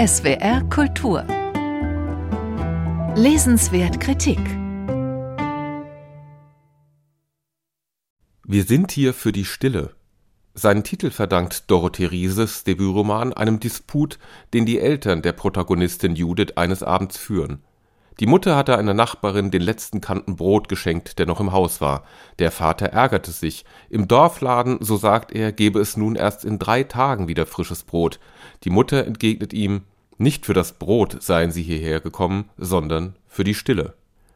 SWR Kultur. Lesenswert Kritik. Wir sind hier für die Stille. Seinen Titel verdankt Dorothee Rieses Debütroman einem Disput, den die Eltern der Protagonistin Judith eines Abends führen. Die Mutter hatte einer Nachbarin den letzten Kanten Brot geschenkt, der noch im Haus war. Der Vater ärgerte sich. Im Dorfladen, so sagt er, gebe es nun erst in 3 Tagen wieder frisches Brot. Die Mutter entgegnet ihm, nicht für das Brot seien sie hierher gekommen, sondern für die Stille.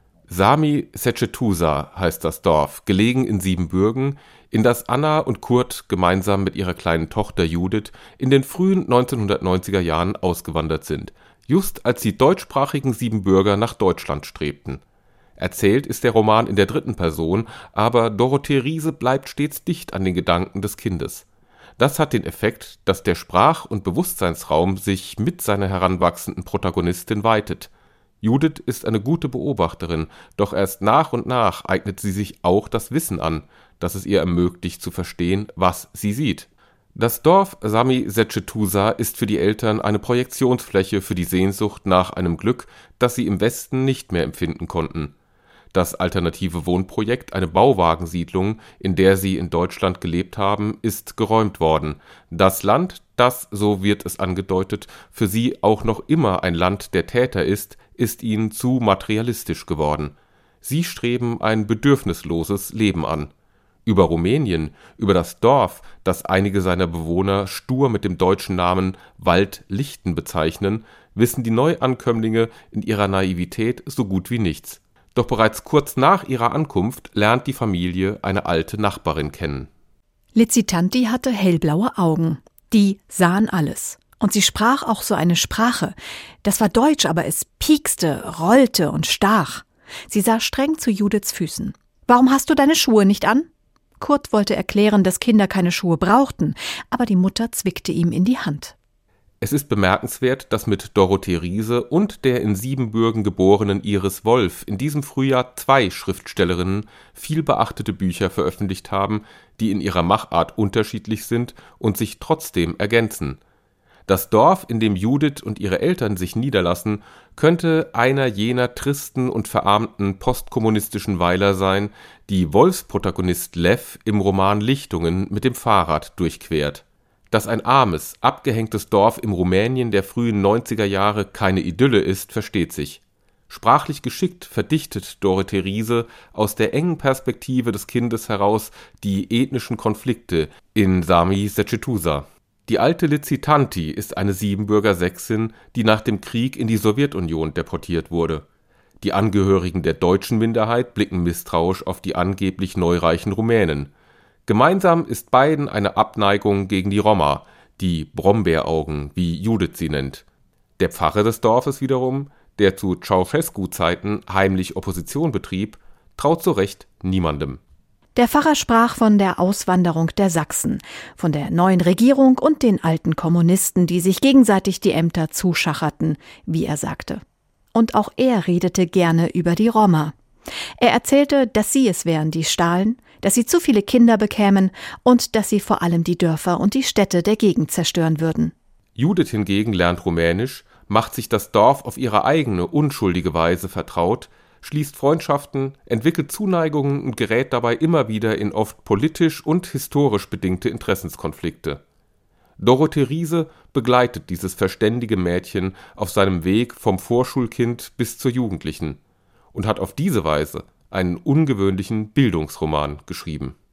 Sami Seczetusa heißt das Dorf, gelegen in Siebenbürgen, in das Anna und Kurt gemeinsam mit ihrer kleinen Tochter Judith in den frühen 1990er Jahren ausgewandert sind, just als die deutschsprachigen Siebenbürger nach Deutschland strebten. Erzählt ist der Roman in der 3. Person, aber Dorothee Riese bleibt stets dicht an den Gedanken des Kindes. Das hat den Effekt, dass der Sprach- und Bewusstseinsraum sich mit seiner heranwachsenden Protagonistin weitet. Judith ist eine gute Beobachterin, doch erst nach und nach eignet sie sich auch das Wissen an, das es ihr ermöglicht zu verstehen, was sie sieht. Das Dorf Sami Seczetusa ist für die Eltern eine Projektionsfläche für die Sehnsucht nach einem Glück, das sie im Westen nicht mehr empfinden konnten. Das alternative Wohnprojekt, eine Bauwagensiedlung, in der sie in Deutschland gelebt haben, ist geräumt worden. Das Land, das, so wird es angedeutet, für sie auch noch immer ein Land der Täter ist ihnen zu materialistisch geworden. Sie streben ein bedürfnisloses Leben an. Über Rumänien, über das Dorf, das einige seiner Bewohner stur mit dem deutschen Namen Waldlichten bezeichnen, wissen die Neuankömmlinge in ihrer Naivität so gut wie nichts. Doch bereits kurz nach ihrer Ankunft lernt die Familie eine alte Nachbarin kennen. Lizitanti hatte hellblaue Augen. Die sahen alles. Und sie sprach auch so eine Sprache. Das war Deutsch, aber es piekste, rollte und stach. Sie sah streng zu Judiths Füßen. »Warum hast du deine Schuhe nicht an?« Kurt wollte erklären, dass Kinder keine Schuhe brauchten, aber die Mutter zwickte ihm in die Hand. Es ist bemerkenswert, dass mit Dorothee Riese und der in Siebenbürgen geborenen Iris Wolf in diesem Frühjahr 2 Schriftstellerinnen viel beachtete Bücher veröffentlicht haben, die in ihrer Machart unterschiedlich sind und sich trotzdem ergänzen. Das Dorf, in dem Judith und ihre Eltern sich niederlassen, könnte einer jener tristen und verarmten postkommunistischen Weiler sein, die Wolfsprotagonist Lev im Roman Lichtungen mit dem Fahrrad durchquert. Dass ein armes, abgehängtes Dorf im Rumänien der frühen 90er Jahre keine Idylle ist, versteht sich. Sprachlich geschickt verdichtet Dorothee Riese aus der engen Perspektive des Kindes heraus die ethnischen Konflikte in Sami Seczetusa. Die alte Lizitanti ist eine Siebenbürger Sächsin, die nach dem Krieg in die Sowjetunion deportiert wurde. Die Angehörigen der deutschen Minderheit blicken misstrauisch auf die angeblich neureichen Rumänen. Gemeinsam ist beiden eine Abneigung gegen die Roma, die Brombeeraugen, wie Judith sie nennt. Der Pfarrer des Dorfes wiederum, der zu Ceausescu-Zeiten heimlich Opposition betrieb, traut so recht niemandem. Der Pfarrer sprach von der Auswanderung der Sachsen, von der neuen Regierung und den alten Kommunisten, die sich gegenseitig die Ämter zuschacherten, wie er sagte. Und auch er redete gerne über die Roma. Er erzählte, dass sie es wären, die stahlen, dass sie zu viele Kinder bekämen und dass sie vor allem die Dörfer und die Städte der Gegend zerstören würden. Judith hingegen lernt Rumänisch, macht sich das Dorf auf ihre eigene, unschuldige Weise vertraut, schließt Freundschaften, entwickelt Zuneigungen und gerät dabei immer wieder in oft politisch und historisch bedingte Interessenskonflikte. Dorothee Riese begleitet dieses verständige Mädchen auf seinem Weg vom Vorschulkind bis zur Jugendlichen und hat auf diese Weise einen ungewöhnlichen Bildungsroman geschrieben.